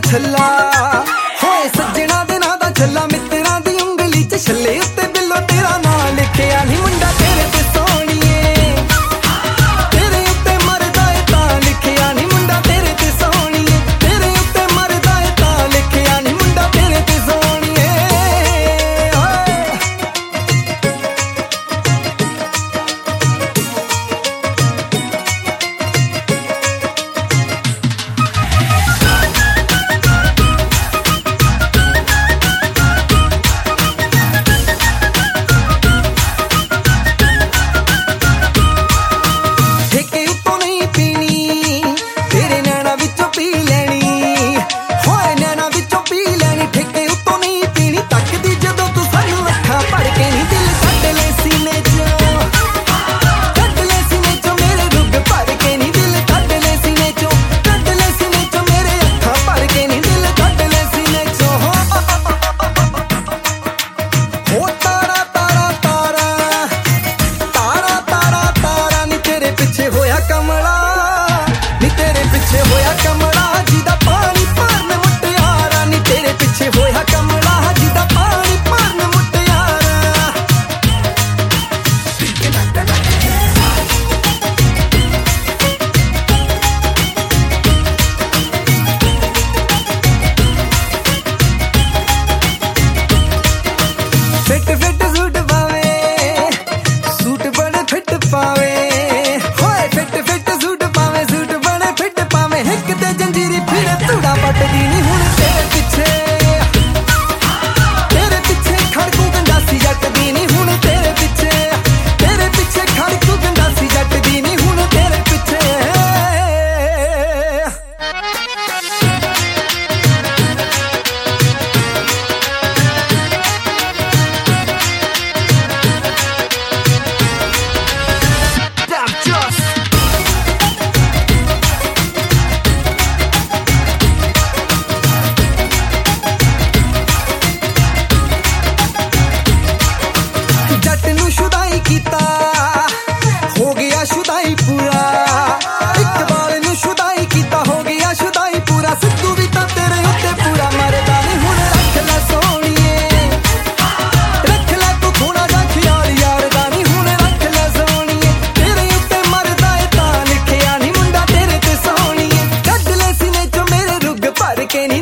ਛੱਲਾ ਹੋਏ ਸੱਜਣਾ ਦੇ ਨਾਂ ਦਾ ਛੱਲਾ ਮਿੱਤਰਾਂ ਦੀ ਉਂਗਲੀ 'ਚ ਛੱਲੇ ਉੱਤੇ ਬਿੱਲੋ ਤੇਰਾ ਨਾਂ ਲਿਖਿਆ ਨੀ ਮੁੰਡਾ ਤੇਰੇ ਤੇ ਸੋਹਣੀਏ ਤੇਰੇ ਉੱਤੇ ਮਰਦਾ ਏ ਤਾਂ ਲਿਖਿਆ ਨੀ ਮੁੰਡਾ ਤੇਰੇ ਤੇ ਸੋਹਣੀਏ ਤੇਰੇ ਉੱਤੇ ਮਰਦਾ ਏ ਤਾਂ ਲਿਖਿਆ ਨੀ ਮੁੰਡਾ ਤੇਰੇ ਤੇ ਸੋਹਣੀਏ que